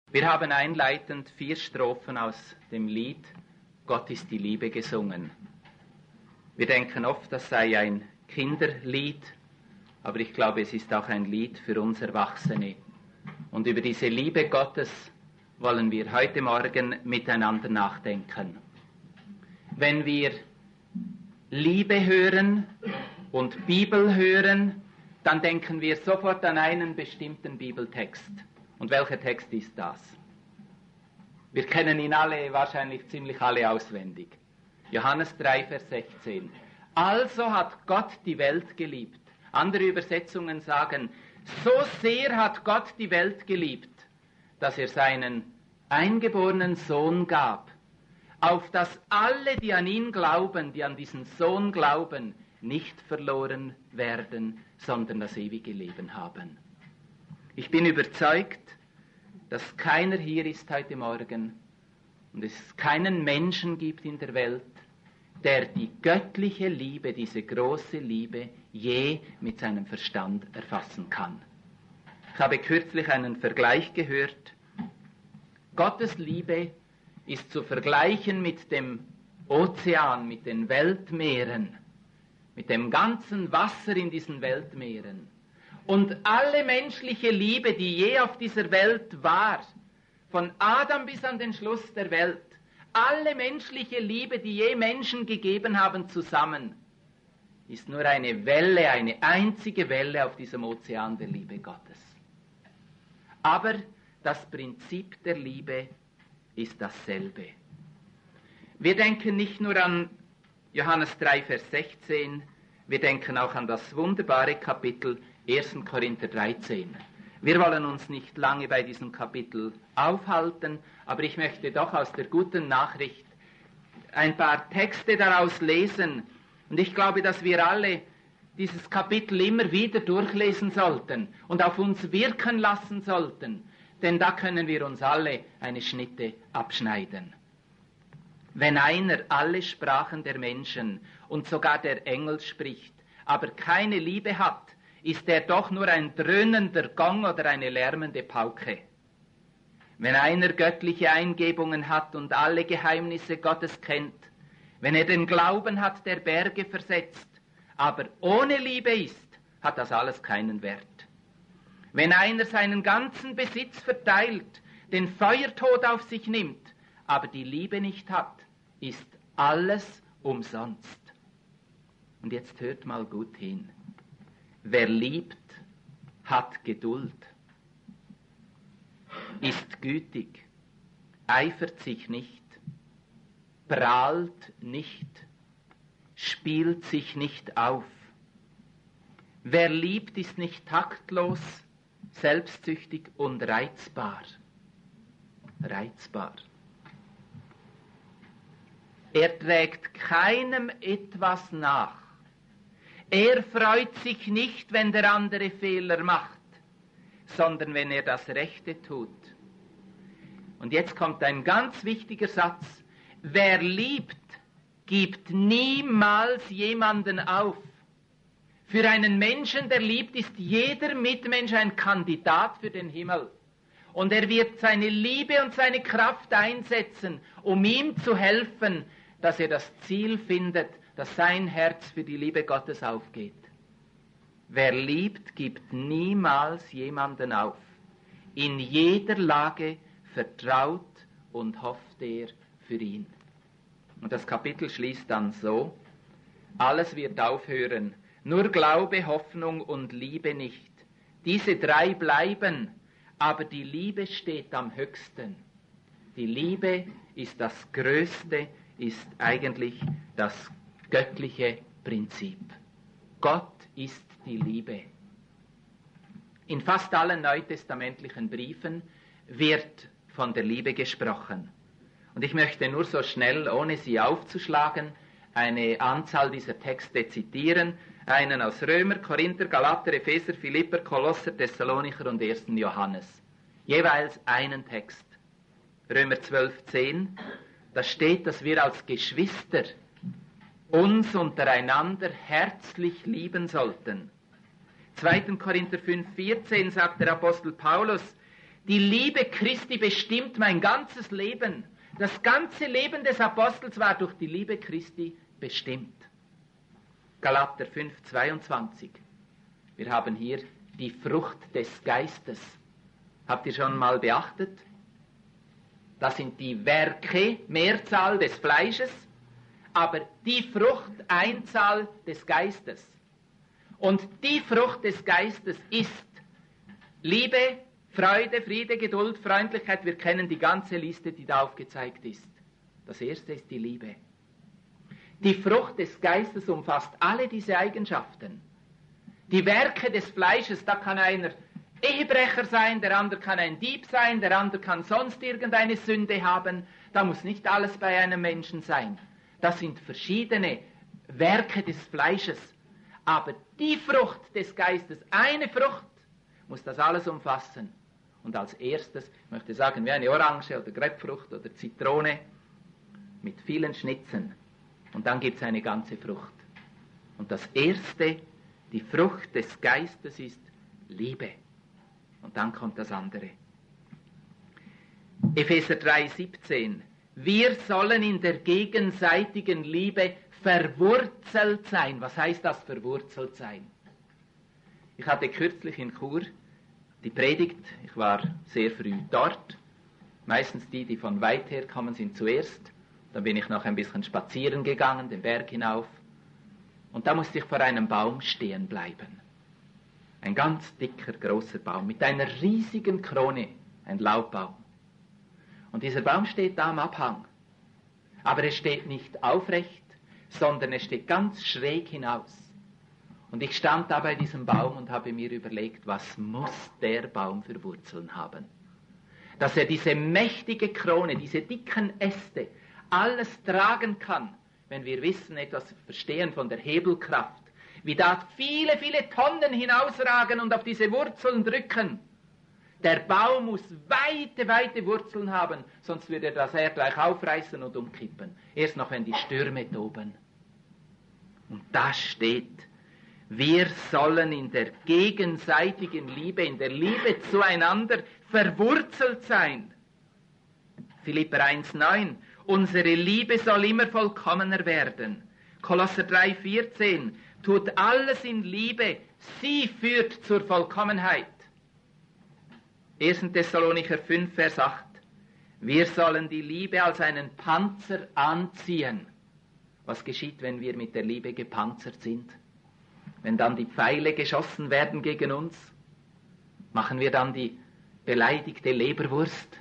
Wir haben einleitend 4 Strophen aus dem Lied Gott ist die Liebe gesungen. Wir denken oft, das sei ein Kinderlied, aber ich glaube, es ist auch ein Lied für uns Erwachsene. Und über diese Liebe Gottes wollen wir heute Morgen miteinander nachdenken. Wenn wir Liebe hören und Bibel hören, dann denken wir sofort an einen bestimmten Bibeltext. Und welcher Text ist das? Wir kennen ihn alle, wahrscheinlich ziemlich alle auswendig. Johannes 3, Vers 16. Also hat Gott die Welt geliebt. Andere Übersetzungen sagen, so sehr hat Gott die Welt geliebt, dass er seinen eingeborenen Sohn gab, auf dass alle, die an ihn glauben, die an diesen Sohn glauben, nicht verloren werden, sondern das ewige Leben haben. Ich bin überzeugt, dass keiner hier ist heute Morgen und es keinen Menschen gibt in der Welt, der die göttliche Liebe, diese große Liebe, je mit seinem Verstand erfassen kann. Ich habe kürzlich einen Vergleich gehört. Gottes Liebe ist zu vergleichen mit dem Ozean, mit den Weltmeeren, mit dem ganzen Wasser in diesen Weltmeeren. Und alle menschliche Liebe, die je auf dieser Welt war, von Adam bis an den Schluss der Welt, alle menschliche Liebe, die je Menschen gegeben haben, zusammen, ist nur eine Welle, eine einzige Welle auf diesem Ozean der Liebe Gottes. Aber das Prinzip der Liebe ist dasselbe. Wir denken nicht nur an Johannes 3, Vers 16, wir denken auch an das wunderbare Kapitel 1. Korinther 13. Wir wollen uns nicht lange bei diesem Kapitel aufhalten, aber ich möchte doch aus der guten Nachricht ein paar Texte daraus lesen. Und ich glaube, dass wir alle dieses Kapitel immer wieder durchlesen sollten und auf uns wirken lassen sollten, denn da können wir uns alle eine Schnitte abschneiden. Wenn einer alle Sprachen der Menschen und sogar der Engel spricht, aber keine Liebe hat, ist er doch nur ein dröhnender Gong oder eine lärmende Pauke. Wenn einer göttliche Eingebungen hat und alle Geheimnisse Gottes kennt, wenn er den Glauben hat, der Berge versetzt, aber ohne Liebe ist, hat das alles keinen Wert. Wenn einer seinen ganzen Besitz verteilt, den Feuertod auf sich nimmt, aber die Liebe nicht hat, ist alles umsonst. Und jetzt hört mal gut hin. Wer liebt, hat Geduld, ist gütig, eifert sich nicht, prahlt nicht, spielt sich nicht auf. Wer liebt, ist nicht taktlos, selbstsüchtig und reizbar. Reizbar. Er trägt keinem etwas nach. Er freut sich nicht, wenn der andere Fehler macht, sondern wenn er das Rechte tut. Und jetzt kommt ein ganz wichtiger Satz. Wer liebt, gibt niemals jemanden auf. Für einen Menschen, der liebt, ist jeder Mitmensch ein Kandidat für den Himmel. Und er wird seine Liebe und seine Kraft einsetzen, um ihm zu helfen, dass er das Ziel findet, dass sein Herz für die Liebe Gottes aufgeht. Wer liebt, gibt niemals jemanden auf. In jeder Lage vertraut und hofft er für ihn. Und das Kapitel schließt dann so: Alles wird aufhören, nur Glaube, Hoffnung und Liebe nicht. Diese 3 bleiben, aber die Liebe steht am höchsten. Die Liebe ist das Größte, ist eigentlich das göttliche Prinzip. Gott ist die Liebe. In fast allen neutestamentlichen Briefen wird von der Liebe gesprochen. Und ich möchte nur so schnell, ohne sie aufzuschlagen, eine Anzahl dieser Texte zitieren. Einen aus Römer, Korinther, Galater, Epheser, Philipper, Kolosser, Thessalonicher und 1. Johannes. Jeweils einen Text. Römer 12, 10. Da steht, dass wir als Geschwister uns untereinander herzlich lieben sollten. 2. Korinther 5, 14 sagt der Apostel Paulus, Die Liebe Christi bestimmt mein ganzes Leben. Das ganze Leben des Apostels war durch die Liebe Christi bestimmt. Galater 5, 22. Wir haben hier die Frucht des Geistes. Habt ihr schon mal beachtet? Das sind die Werke, Mehrzahl des Fleisches, aber die Frucht, Einzahl des Geistes. Und die Frucht des Geistes ist Liebe, Freude, Friede, Geduld, Freundlichkeit. Wir kennen die ganze Liste, die da aufgezeigt ist. Das erste ist die Liebe. Die Frucht des Geistes umfasst alle diese Eigenschaften. Die Werke des Fleisches, da kann einer Ehebrecher sein, der andere kann ein Dieb sein, der andere kann sonst irgendeine Sünde haben. Da muss nicht alles bei einem Menschen sein. Das sind verschiedene Werke des Fleisches. Aber die Frucht des Geistes, eine Frucht, muss das alles umfassen. Und als erstes, ich möchte sagen, wie eine Orange oder Grapefrucht oder Zitrone mit vielen Schnitzen. Und dann gibt es eine ganze Frucht. Und das erste, die Frucht des Geistes ist Liebe. Und dann kommt das andere. Epheser 3,17. Wir sollen in der gegenseitigen Liebe verwurzelt sein. Was heißt das, verwurzelt sein? Ich hatte kürzlich in Chur die Predigt. Ich war sehr früh dort. Meistens die von weit her kommen, sind zuerst. Dann bin ich noch ein bisschen spazieren gegangen, den Berg hinauf. Und da musste ich vor einem Baum stehen bleiben. Ein ganz dicker, großer Baum mit einer riesigen Krone, ein Laubbaum. Und dieser Baum steht da am Abhang. Aber er steht nicht aufrecht, sondern er steht ganz schräg hinaus. Und ich stand da bei diesem Baum und habe mir überlegt, was muss der Baum für Wurzeln haben? Dass er diese mächtige Krone, diese dicken Äste, alles tragen kann, wenn wir wissen, etwas verstehen von der Hebelkraft, wie da viele, viele Tonnen hinausragen und auf diese Wurzeln drücken. Der Baum muss weite, weite Wurzeln haben, sonst würde er das Erdreich aufreißen und umkippen. Erst noch, wenn die Stürme toben. Und da steht, wir sollen in der gegenseitigen Liebe, in der Liebe zueinander verwurzelt sein. Philipper 1,9. Unsere Liebe soll immer vollkommener werden. Kolosser 3,14. Tut alles in Liebe, sie führt zur Vollkommenheit. 1. Thessalonicher 5, Vers 8. Wir sollen die Liebe als einen Panzer anziehen. Was geschieht, wenn wir mit der Liebe gepanzert sind? Wenn dann die Pfeile geschossen werden gegen uns, machen wir dann die beleidigte Leberwurst?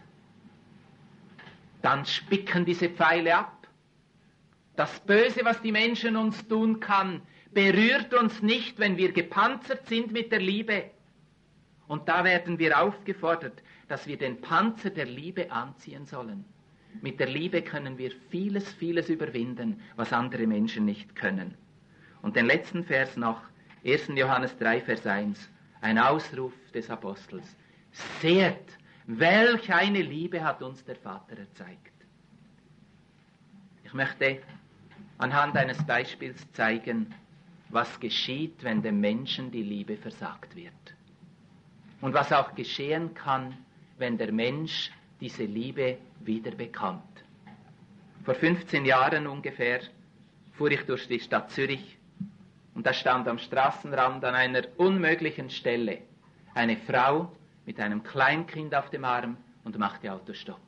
Dann spicken diese Pfeile ab. Das Böse, was die Menschen uns tun kann, berührt uns nicht, wenn wir gepanzert sind mit der Liebe. Und da werden wir aufgefordert, dass wir den Panzer der Liebe anziehen sollen. Mit der Liebe können wir vieles, vieles überwinden, was andere Menschen nicht können. Und den letzten Vers noch, 1. Johannes 3, Vers 1, ein Ausruf des Apostels. Seht, welch eine Liebe hat uns der Vater erzeigt. Ich möchte anhand eines Beispiels zeigen, was geschieht, wenn dem Menschen die Liebe versagt wird. Und was auch geschehen kann, wenn der Mensch diese Liebe wieder bekommt. Vor 15 Jahren ungefähr fuhr ich durch die Stadt Zürich und da stand am Straßenrand an einer unmöglichen Stelle eine Frau mit einem Kleinkind auf dem Arm und machte Autostopp.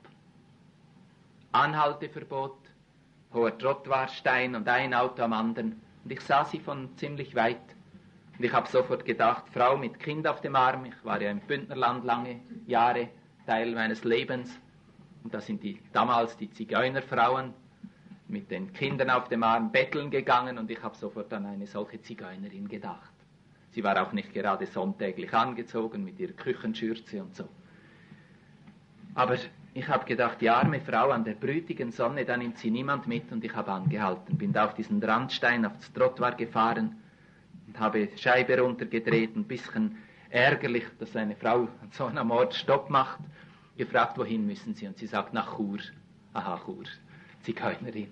Anhalteverbot, hoher Trottoirstein und ein Auto am anderen. Und ich sah sie von ziemlich weit. Und ich habe sofort gedacht, Frau mit Kind auf dem Arm, ich war ja im Bündnerland lange Jahre, Teil meines Lebens. Und da sind damals die Zigeunerfrauen mit den Kindern auf dem Arm betteln gegangen und ich habe sofort an eine solche Zigeunerin gedacht. Sie war auch nicht gerade sonntäglich angezogen mit ihrer Küchenschürze und so. Aber ich habe gedacht, die arme Frau an der brütigen Sonne, da nimmt sie niemand mit und ich habe angehalten. Bin da auf diesen Randstein, aufs Trottoir gefahren und habe Scheibe runtergedreht, ein bisschen ärgerlich, dass eine Frau an so einem Ort Stopp macht. Gefragt, wohin müssen Sie? Und sie sagt, nach Chur. Aha, Chur, Zigeunerin.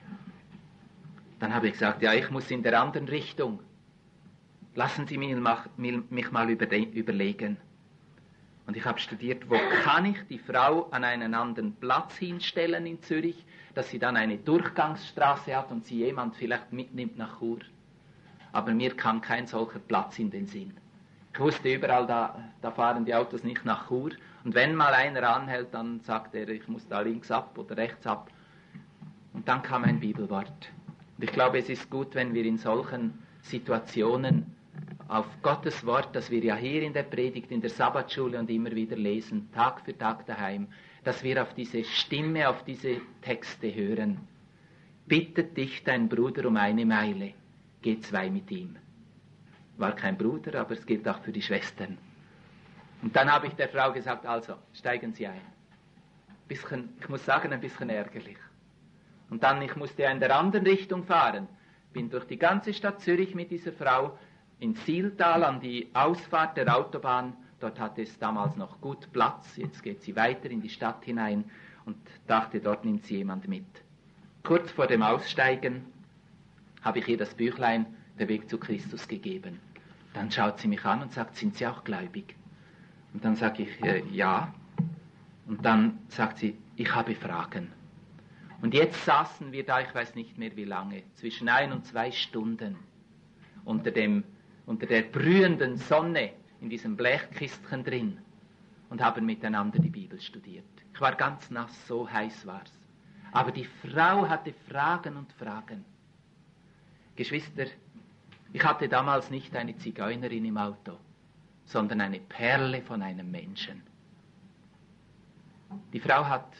Dann habe ich gesagt, ja, ich muss in der anderen Richtung. Lassen Sie mich mal überlegen. Und ich habe studiert, wo kann ich die Frau an einen anderen Platz hinstellen in Zürich, dass sie dann eine Durchgangsstraße hat und sie jemand vielleicht mitnimmt nach Chur. Aber mir kam kein solcher Platz in den Sinn. Ich wusste überall, da fahren die Autos nicht nach Chur. Und wenn mal einer anhält, dann sagt er, ich muss da links ab oder rechts ab. Und dann kam ein Bibelwort. Und ich glaube, es ist gut, wenn wir in solchen Situationen auf Gottes Wort, das wir ja hier in der Predigt, in der Sabbatschule und immer wieder lesen, Tag für Tag daheim, dass wir auf diese Stimme, auf diese Texte hören. Bittet dich dein Bruder um 1 Meile, geh 2 mit ihm. War kein Bruder, aber es gilt auch für die Schwestern. Und dann habe ich der Frau gesagt, also, steigen Sie ein. Ich muss sagen, ein bisschen ärgerlich. Und dann, ich musste in der anderen Richtung fahren. Bin durch die ganze Stadt Zürich mit dieser Frau in Sihltal an die Ausfahrt der Autobahn. Dort hatte es damals noch gut Platz. Jetzt geht sie weiter in die Stadt hinein und dachte, dort nimmt sie jemand mit. Kurz vor dem Aussteigen habe ich ihr das Büchlein Der Weg zu Christus gegeben. Dann schaut sie mich an und sagt, sind Sie auch gläubig? Und dann sage ich, ja. Und dann sagt sie, ich habe Fragen. Und jetzt saßen wir da, ich weiß nicht mehr wie lange, zwischen 1 und 2 Stunden unter der brühenden Sonne in diesem Blechkistchen drin und haben miteinander die Bibel studiert. Ich war ganz nass, so heiß war's. Aber die Frau hatte Fragen und Fragen. Geschwister, ich hatte damals nicht eine Zigeunerin im Auto, sondern eine Perle von einem Menschen. Die Frau hat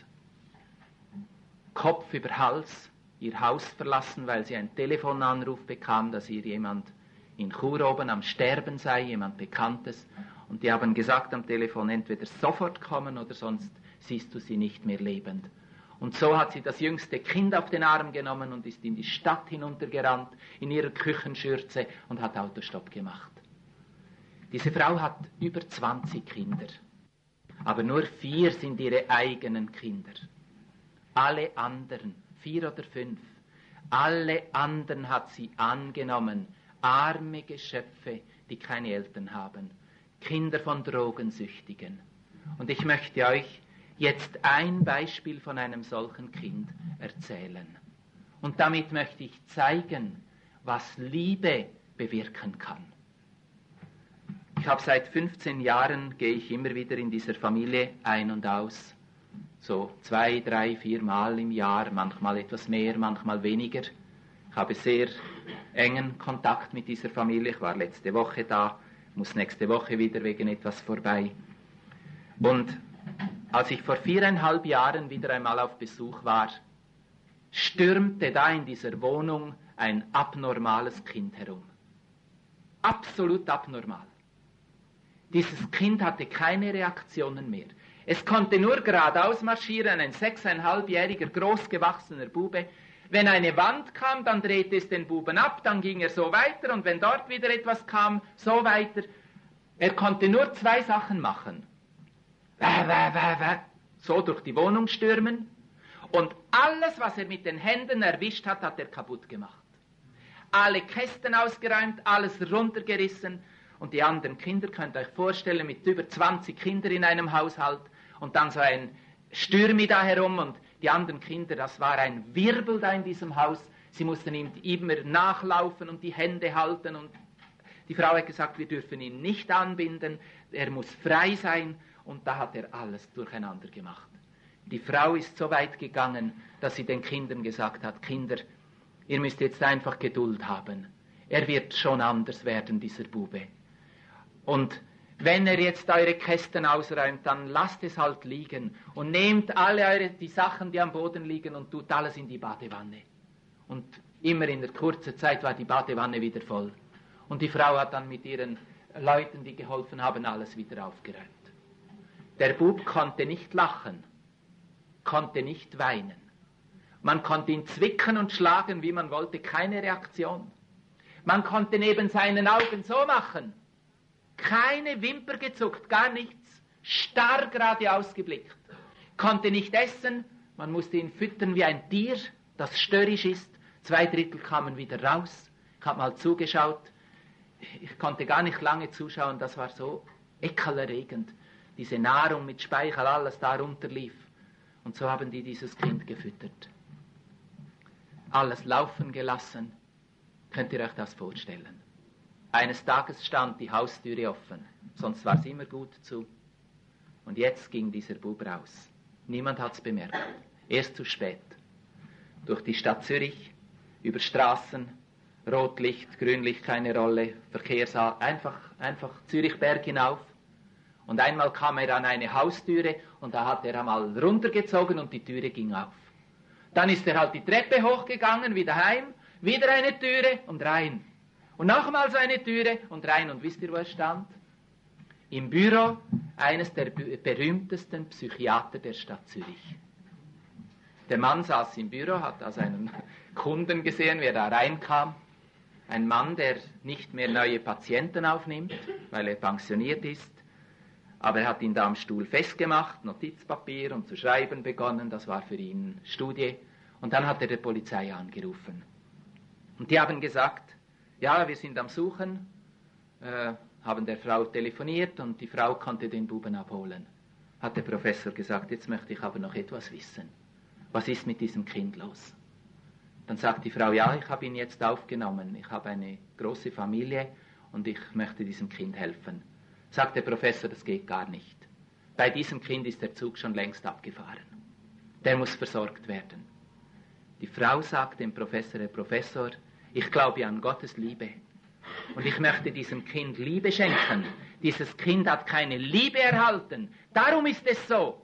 Kopf über Hals ihr Haus verlassen, weil sie einen Telefonanruf bekam, dass ihr jemand in Chur oben am Sterben sei, jemand Bekanntes. Und die haben gesagt am Telefon, entweder sofort kommen oder sonst siehst du sie nicht mehr lebend. Und so hat sie das jüngste Kind auf den Arm genommen und ist in die Stadt hinuntergerannt, in ihrer Küchenschürze und hat Autostopp gemacht. Diese Frau hat über 20 Kinder, aber nur 4 sind ihre eigenen Kinder. Alle anderen, 4 oder 5, alle anderen hat sie angenommen, arme Geschöpfe, die keine Eltern haben, Kinder von Drogensüchtigen. Und ich möchte euch jetzt ein Beispiel von einem solchen Kind erzählen. Und damit möchte ich zeigen, was Liebe bewirken kann. Ich habe seit 15 Jahren, gehe ich immer wieder in dieser Familie ein und aus. So 2, 3, 4 Mal im Jahr, manchmal etwas mehr, manchmal weniger. Ich habe sehr engen Kontakt mit dieser Familie. Ich war letzte Woche da, muss nächste Woche wieder wegen etwas vorbei. Und als ich vor 4,5 Jahren wieder einmal auf Besuch war, stürmte da in dieser Wohnung ein abnormales Kind herum. Absolut abnormal. Dieses Kind hatte keine Reaktionen mehr. Es konnte nur geradeaus marschieren, ein 6,5-jähriger, großgewachsener Bube. Wenn eine Wand kam, dann drehte es den Buben ab, dann ging er so weiter und wenn dort wieder etwas kam, so weiter. Er konnte nur 2 Sachen machen. So durch die Wohnung stürmen und alles, was er mit den Händen erwischt hat, hat er kaputt gemacht. Alle Kästen ausgeräumt, alles runtergerissen und die anderen Kinder, könnt ihr euch vorstellen, mit über 20 Kindern in einem Haushalt und dann so ein Stürmi da herum und die anderen Kinder, das war ein Wirbel da in diesem Haus. Sie mussten ihm immer nachlaufen und die Hände halten und die Frau hat gesagt, wir dürfen ihn nicht anbinden, er muss frei sein. Und da hat er alles durcheinander gemacht. Die Frau ist so weit gegangen, dass sie den Kindern gesagt hat, Kinder, ihr müsst jetzt einfach Geduld haben. Er wird schon anders werden, dieser Bube. Und wenn er jetzt eure Kästen ausräumt, dann lasst es halt liegen und nehmt alle die Sachen, die am Boden liegen und tut alles in die Badewanne. Und immer in der kurzen Zeit war die Badewanne wieder voll. Und die Frau hat dann mit ihren Leuten, die geholfen haben, alles wieder aufgeräumt. Der Bub konnte nicht lachen, konnte nicht weinen. Man konnte ihn zwicken und schlagen, wie man wollte, keine Reaktion. Man konnte neben seinen Augen so machen, keine Wimper gezuckt, gar nichts, starr geradeaus geblickt. Konnte nicht essen, man musste ihn füttern wie ein Tier, das störrisch ist. 2/3 kamen wieder raus. Ich habe mal zugeschaut, ich konnte gar nicht lange zuschauen, das war so ekelerregend. diese Nahrung mit Speichel, alles da runterlief. Und so haben die dieses Kind gefüttert. Alles laufen gelassen. Könnt ihr euch das vorstellen? Eines Tages stand die Haustüre offen, sonst war es immer gut zu. Und jetzt ging dieser Bub raus. Niemand hat es bemerkt. Erst zu spät. Durch die Stadt Zürich, über Straßen, Rotlicht, Grünlicht, keine Rolle, Verkehrssaal, einfach Zürichberg hinauf. Und einmal kam er an eine Haustüre und da hat er einmal runtergezogen und die Türe ging auf. Dann ist er halt die Treppe hochgegangen, wieder heim, wieder eine Türe und rein. Und nochmals eine Türe und rein. Und wisst ihr, wo er stand? Im Büro eines der berühmtesten Psychiater der Stadt Zürich. Der Mann saß im Büro, hat also einen Kunden gesehen, wer da reinkam. Ein Mann, der nicht mehr neue Patienten aufnimmt, weil er pensioniert ist. Aber er hat ihn da am Stuhl festgemacht, Notizpapier und zu schreiben begonnen. Das war für ihn Studie. Und dann hat er die Polizei angerufen. Und die haben gesagt, ja, wir sind am Suchen, haben der Frau telefoniert und die Frau konnte den Buben abholen. Hat der Professor gesagt, jetzt möchte ich aber noch etwas wissen. Was ist mit diesem Kind los? Dann sagt die Frau, ja, ich habe ihn jetzt aufgenommen. Ich habe eine große Familie und ich möchte diesem Kind helfen. Sagt der Professor, das geht gar nicht. Bei diesem Kind ist der Zug schon längst abgefahren. Der muss versorgt werden. Die Frau sagt dem Professor, Herr Professor, ich glaube an Gottes Liebe. Und ich möchte diesem Kind Liebe schenken. Dieses Kind hat keine Liebe erhalten. Darum ist es so.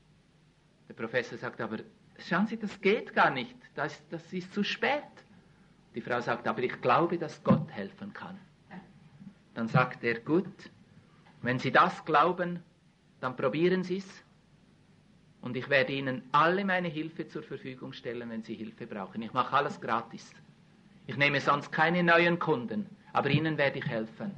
Der Professor sagt, aber schauen Sie, das geht gar nicht. Das ist zu spät. Die Frau sagt, aber ich glaube, dass Gott helfen kann. Dann sagt er, gut, wenn Sie das glauben, dann probieren Sie es. Und ich werde Ihnen alle meine Hilfe zur Verfügung stellen, wenn Sie Hilfe brauchen. Ich mache alles gratis. Ich nehme sonst keine neuen Kunden, aber Ihnen werde ich helfen.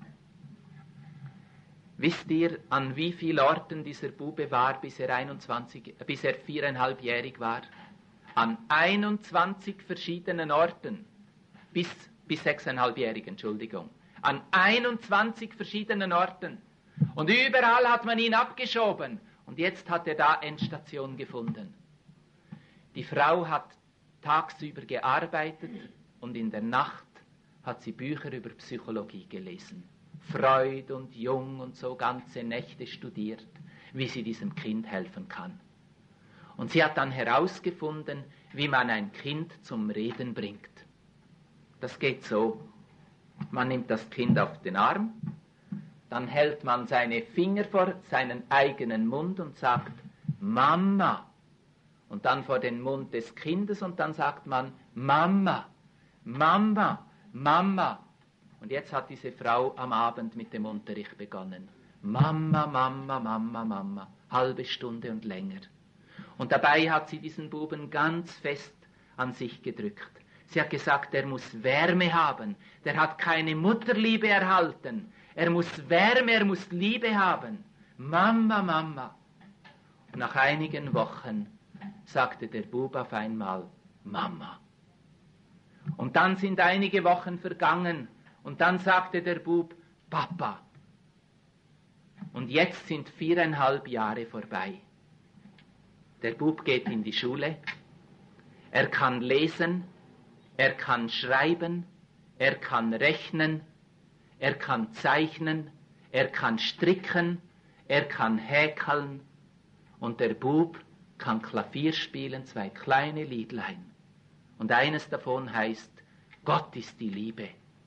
Wisst ihr, an wie vielen Orten dieser Bube war, bis er 4,5-jährig war? An 21 verschiedenen Orten. Bis 6,5-jährig, Entschuldigung. An 21 verschiedenen Orten. Und überall hat man ihn abgeschoben. Und jetzt hat er da Endstation gefunden. Die Frau hat tagsüber gearbeitet und in der Nacht hat sie Bücher über Psychologie gelesen. Freud und Jung und so ganze Nächte studiert, wie sie diesem Kind helfen kann. Und sie hat dann herausgefunden, wie man ein Kind zum Reden bringt. Das geht so. Man nimmt das Kind auf den Arm, dann hält man seine Finger vor seinen eigenen Mund und sagt, Mama. Und dann vor den Mund des Kindes und dann sagt man, Mama, Mama, Mama. Und jetzt hat diese Frau am Abend mit dem Unterricht begonnen. Mama, Mama, Mama, Mama. Halbe Stunde und länger. Und dabei hat sie diesen Buben ganz fest an sich gedrückt. Sie hat gesagt, er muss Wärme haben. Der hat keine Mutterliebe erhalten. Er muss Wärme, er muss Liebe haben. Mama, Mama. Und nach einigen Wochen sagte der Bub auf einmal, Mama. Und dann sind einige Wochen vergangen und dann sagte der Bub, Papa. Und jetzt sind 4,5 Jahre vorbei. Der Bub geht in die Schule, er kann lesen, er kann schreiben, er kann rechnen, er kann zeichnen, er kann stricken, er kann häkeln und der Bub kann Klavier spielen, 2 kleine Liedlein. Und eines davon heißt, Gott ist die Liebe.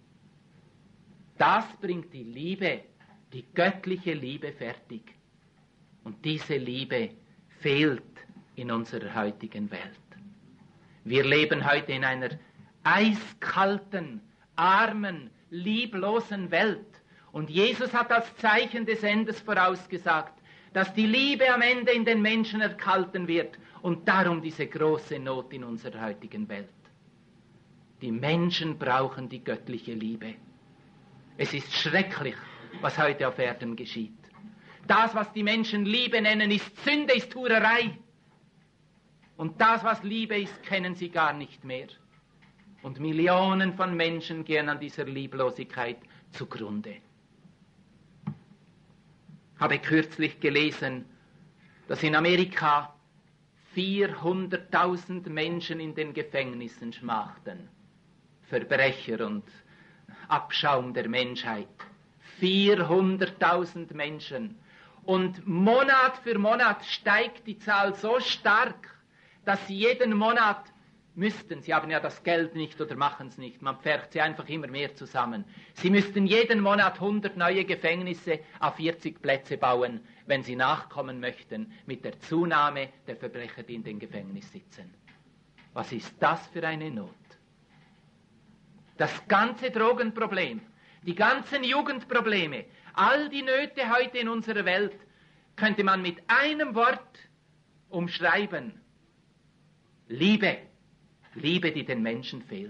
Das bringt die Liebe, die göttliche Liebe fertig. Und diese Liebe fehlt in unserer heutigen Welt. Wir leben heute in einer eiskalten, armen, lieblosen Welt. Und Jesus hat als Zeichen des Endes vorausgesagt, dass die Liebe am Ende in den Menschen erkalten wird und darum diese große Not in unserer heutigen Welt. Die Menschen brauchen die göttliche Liebe. Es ist schrecklich, was heute auf Erden geschieht. Das, was die Menschen Liebe nennen, ist Sünde, ist Hurerei. Und das, was Liebe ist, kennen sie gar nicht mehr. Und Millionen von Menschen gehen an dieser Lieblosigkeit zugrunde. Habe kürzlich gelesen, dass in Amerika 400.000 Menschen in den Gefängnissen schmachten. Verbrecher und Abschaum der Menschheit. 400.000 Menschen. Und Monat für Monat steigt die Zahl so stark, dass sie jeden Monat müssten, sie haben ja das Geld nicht oder machen es nicht, man pfercht sie einfach immer mehr zusammen. Sie müssten jeden Monat 100 neue Gefängnisse auf 40 Plätze bauen, wenn sie nachkommen möchten mit der Zunahme der Verbrecher, die in den Gefängnissen sitzen. Was ist das für eine Not? Das ganze Drogenproblem, die ganzen Jugendprobleme, all die Nöte heute in unserer Welt könnte man mit einem Wort umschreiben. Liebe. Liebe, die den Menschen fehlt.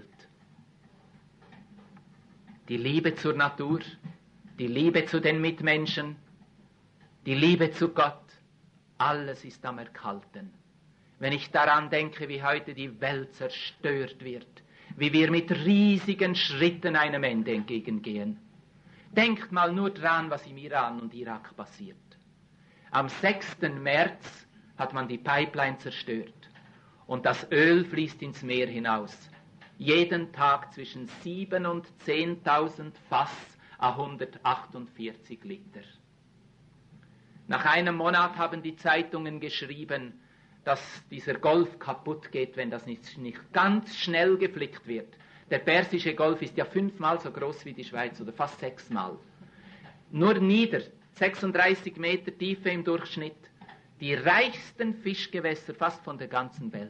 Die Liebe zur Natur, die Liebe zu den Mitmenschen, die Liebe zu Gott, alles ist am Erkalten. Wenn ich daran denke, wie heute die Welt zerstört wird, wie wir mit riesigen Schritten einem Ende entgegengehen. Denkt mal nur dran, was im Iran und Irak passiert. Am 6. März hat man die Pipeline zerstört. Und das Öl fließt ins Meer hinaus. Jeden Tag zwischen 7.000 und 10.000 Fass a 148 Liter. Nach einem Monat haben die Zeitungen geschrieben, dass dieser Golf kaputt geht, wenn das nicht ganz schnell geflickt wird. Der Persische Golf ist ja 5-mal so groß wie die Schweiz oder fast 6-mal. Nur nieder, 36 Meter Tiefe im Durchschnitt. Die reichsten Fischgewässer fast von der ganzen Welt.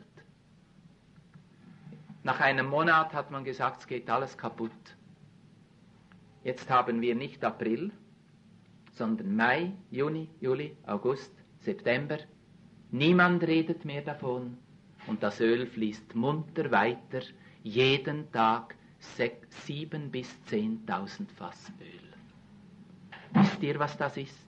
Nach einem Monat hat man gesagt, es geht alles kaputt. Jetzt haben wir nicht April, sondern Mai, Juni, Juli, August, September. Niemand redet mehr davon und das Öl fließt munter weiter, jeden Tag 7.000 bis 10.000 Fass Öl. Wisst ihr, was das ist?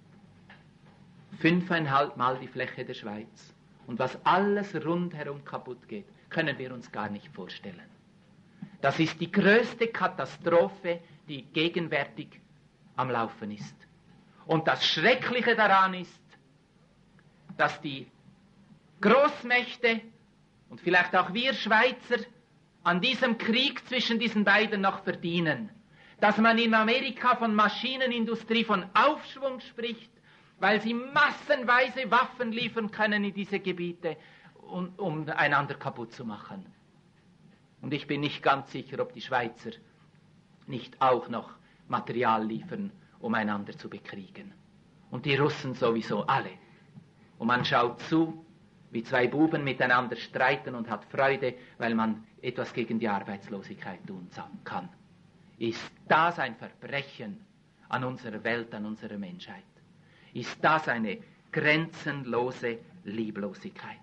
5,5 Mal die Fläche der Schweiz. Und was alles rundherum kaputt geht, können wir uns gar nicht vorstellen. Das ist die größte Katastrophe, die gegenwärtig am Laufen ist. Und das Schreckliche daran ist, dass die Großmächte und vielleicht auch wir Schweizer an diesem Krieg zwischen diesen beiden noch verdienen. Dass man in Amerika von Maschinenindustrie, von Aufschwung spricht, weil sie massenweise Waffen liefern können in diese Gebiete, um einander kaputt zu machen. Und ich bin nicht ganz sicher, ob die Schweizer nicht auch noch Material liefern, um einander zu bekriegen. Und die Russen sowieso alle. Und man schaut zu, wie zwei Buben miteinander streiten und hat Freude, weil man etwas gegen die Arbeitslosigkeit tun kann. Ist das ein Verbrechen an unserer Welt, an unserer Menschheit? Ist das eine grenzenlose Lieblosigkeit?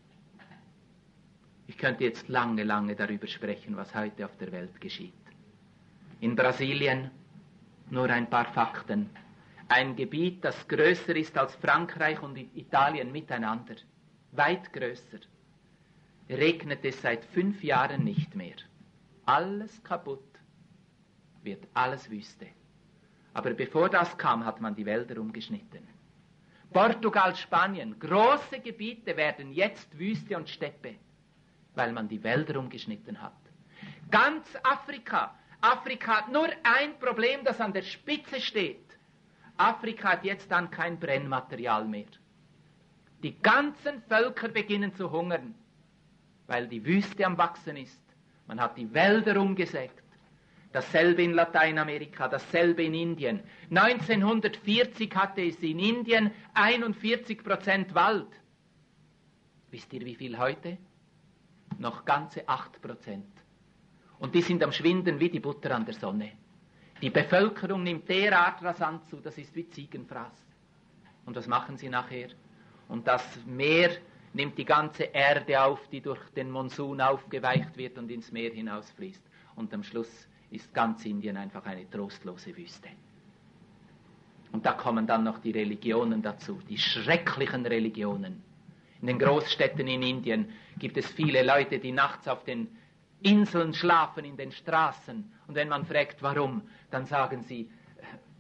Ich könnte jetzt lange, lange darüber sprechen, was heute auf der Welt geschieht. In Brasilien, nur ein paar Fakten, ein Gebiet, das größer ist als Frankreich und Italien miteinander, weit größer, regnet es seit 5 Jahren nicht mehr. Alles kaputt, wird alles Wüste. Aber bevor das kam, hat man die Wälder umgeschnitten. Portugal, Spanien, große Gebiete werden jetzt Wüste und Steppe, weil man die Wälder umgeschnitten hat. Ganz Afrika hat nur ein Problem, das an der Spitze steht. Afrika hat jetzt dann kein Brennmaterial mehr. Die ganzen Völker beginnen zu hungern, weil die Wüste am Wachsen ist. Man hat die Wälder umgesägt. Dasselbe in Lateinamerika, dasselbe in Indien. 1940 hatte es in Indien 41% Wald. Wisst ihr, wie viel heute? Noch ganze 8%. Und die sind am Schwinden wie die Butter an der Sonne. Die Bevölkerung nimmt derart rasant zu, das ist wie Ziegenfraß. Und was machen sie nachher? Und das Meer nimmt die ganze Erde auf, die durch den Monsun aufgeweicht wird und ins Meer hinausfließt. Und am Schluss ist ganz Indien einfach eine trostlose Wüste. Und da kommen dann noch die Religionen dazu, die schrecklichen Religionen. In den Großstädten in Indien gibt es viele Leute, die nachts auf den Inseln schlafen, in den Straßen. Und wenn man fragt, warum, dann sagen sie,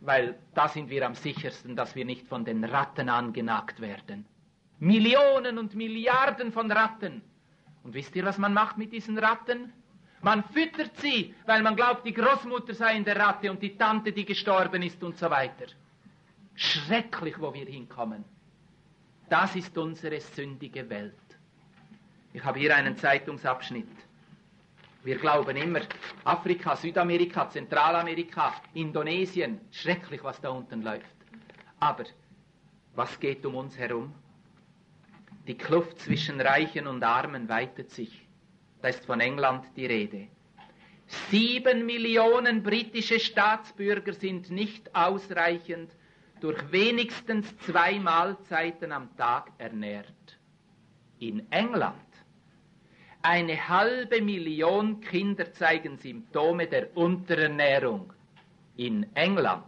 weil da sind wir am sichersten, dass wir nicht von den Ratten angenagt werden. Millionen und Milliarden von Ratten. Und wisst ihr, was man macht mit diesen Ratten? Man füttert sie, weil man glaubt, die Großmutter sei in der Ratte und die Tante, die gestorben ist und so weiter. Schrecklich, wo wir hinkommen. Das ist unsere sündige Welt. Ich habe hier einen Zeitungsabschnitt. Wir glauben immer, Afrika, Südamerika, Zentralamerika, Indonesien, schrecklich, was da unten läuft. Aber was geht um uns herum? Die Kluft zwischen Reichen und Armen weitet sich. Da ist von England die Rede. 7 Millionen britische Staatsbürger sind nicht ausreichend durch wenigstens 2 Mahlzeiten am Tag ernährt. In England 500.000 Kinder zeigen Symptome der Unterernährung. In England.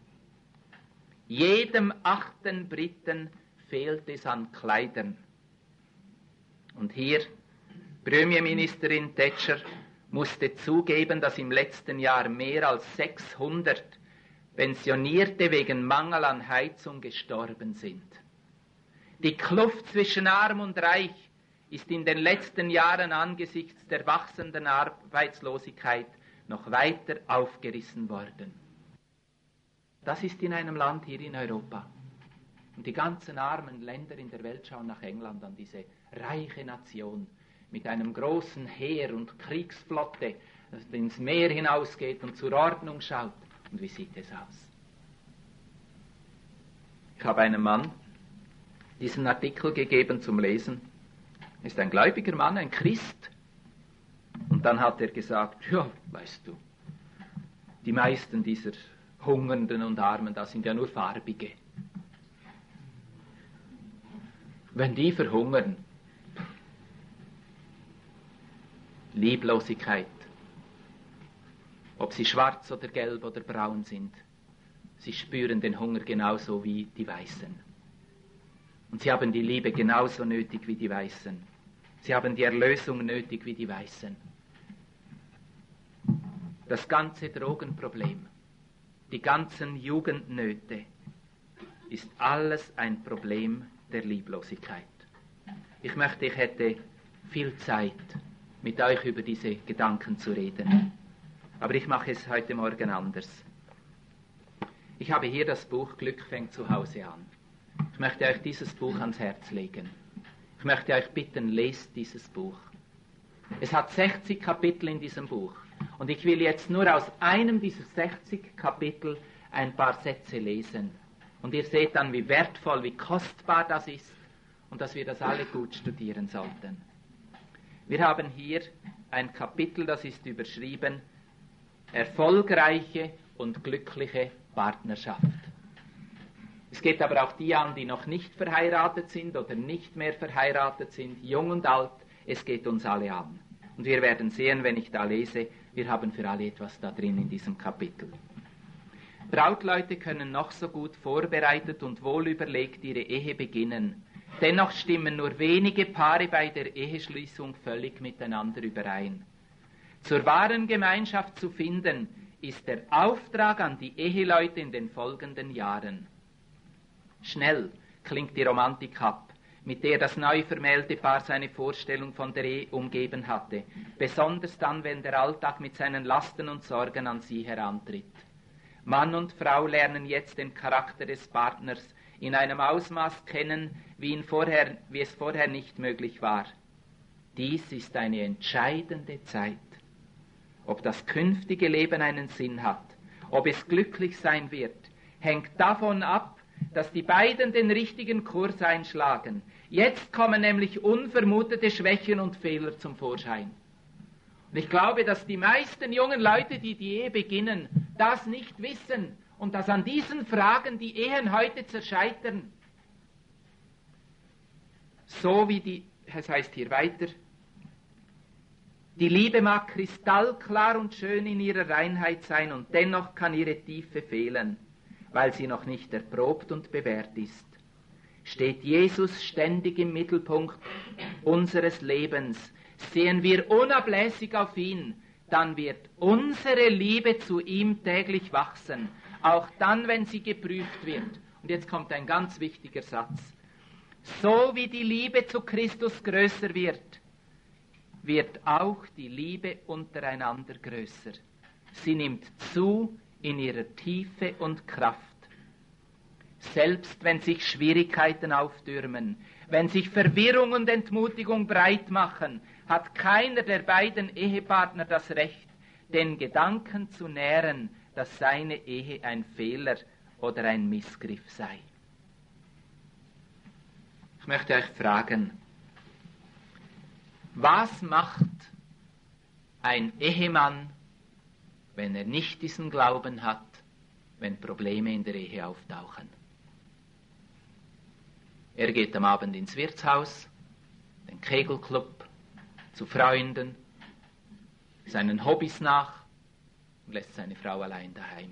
Jedem 8. Briten fehlt es an Kleidern. Und hier, Premierministerin Thatcher musste zugeben, dass im letzten Jahr mehr als 600 Pensionierte wegen Mangel an Heizung gestorben sind. Die Kluft zwischen Arm und Reich ist in den letzten Jahren angesichts der wachsenden Arbeitslosigkeit noch weiter aufgerissen worden. Das ist in einem Land hier in Europa. Und die ganzen armen Länder in der Welt schauen nach England, an diese reiche Nation mit einem großen Heer und Kriegsflotte, das ins Meer hinausgeht und zur Ordnung schaut. Und wie sieht es aus? Ich habe einem Mann diesen Artikel gegeben zum Lesen. Er ist ein gläubiger Mann, ein Christ. Und dann hat er gesagt, ja, weißt du, die meisten dieser Hungernden und Armen, das sind ja nur Farbige. Wenn die verhungern, Lieblosigkeit, ob sie schwarz oder gelb oder braun sind, sie spüren den Hunger genauso wie die Weißen. Und sie haben die Liebe genauso nötig wie die Weißen. Sie haben die Erlösung nötig wie die Weißen. Das ganze Drogenproblem, die ganzen Jugendnöte, ist alles ein Problem der Lieblosigkeit. Ich möchte, ich hätte viel Zeit, mit euch über diese Gedanken zu reden. Aber ich mache es heute Morgen anders. Ich habe hier das Buch Glück fängt zu Hause an. Ich möchte euch dieses Buch ans Herz legen. Ich möchte euch bitten, lest dieses Buch. Es hat 60 Kapitel in diesem Buch. Und ich will jetzt nur aus einem dieser 60 Kapitel ein paar Sätze lesen. Und ihr seht dann, wie wertvoll, wie kostbar das ist und dass wir das alle gut studieren sollten. Wir haben hier ein Kapitel, das ist überschrieben, erfolgreiche und glückliche Partnerschaft. Es geht aber auch die an, die noch nicht verheiratet sind oder nicht mehr verheiratet sind, jung und alt, es geht uns alle an. Und wir werden sehen, wenn ich da lese, wir haben für alle etwas da drin in diesem Kapitel. Brautleute können noch so gut vorbereitet und wohlüberlegt ihre Ehe beginnen. Dennoch stimmen nur wenige Paare bei der Eheschließung völlig miteinander überein. Zur wahren Gemeinschaft zu finden, ist der Auftrag an die Eheleute in den folgenden Jahren. Schnell klingt die Romantik ab, mit der das neu vermählte Paar seine Vorstellung von der Ehe umgeben hatte, besonders dann, wenn der Alltag mit seinen Lasten und Sorgen an sie herantritt. Mann und Frau lernen jetzt den Charakter des Partners in einem Ausmaß kennen, wie es vorher nicht möglich war. Dies ist eine entscheidende Zeit. Ob das künftige Leben einen Sinn hat, ob es glücklich sein wird, hängt davon ab, dass die beiden den richtigen Kurs einschlagen. Jetzt kommen nämlich unvermutete Schwächen und Fehler zum Vorschein. Und ich glaube, dass die meisten jungen Leute, die die Ehe beginnen, das nicht wissen und dass an diesen Fragen die Ehen heute zerscheitern. So wie es heißt hier weiter, die Liebe mag kristallklar und schön in ihrer Reinheit sein und dennoch kann ihre Tiefe fehlen, weil sie noch nicht erprobt und bewährt ist. Steht Jesus ständig im Mittelpunkt unseres Lebens, sehen wir unablässig auf ihn, dann wird unsere Liebe zu ihm täglich wachsen. auch dann, wenn sie geprüft wird. Und jetzt kommt ein ganz wichtiger Satz. So wie die Liebe zu Christus größer wird, wird auch die Liebe untereinander größer. Sie nimmt zu in ihrer Tiefe und Kraft. Selbst wenn sich Schwierigkeiten auftürmen, wenn sich Verwirrung und Entmutigung breit machen, hat keiner der beiden Ehepartner das Recht, den Gedanken zu nähren, dass seine Ehe ein Fehler oder ein Missgriff sei. Ich möchte euch fragen, was macht ein Ehemann, wenn er nicht diesen Glauben hat, wenn Probleme in der Ehe auftauchen? Er geht am Abend ins Wirtshaus, den Kegelclub, zu Freunden, seinen Hobbys nach und lässt seine Frau allein daheim.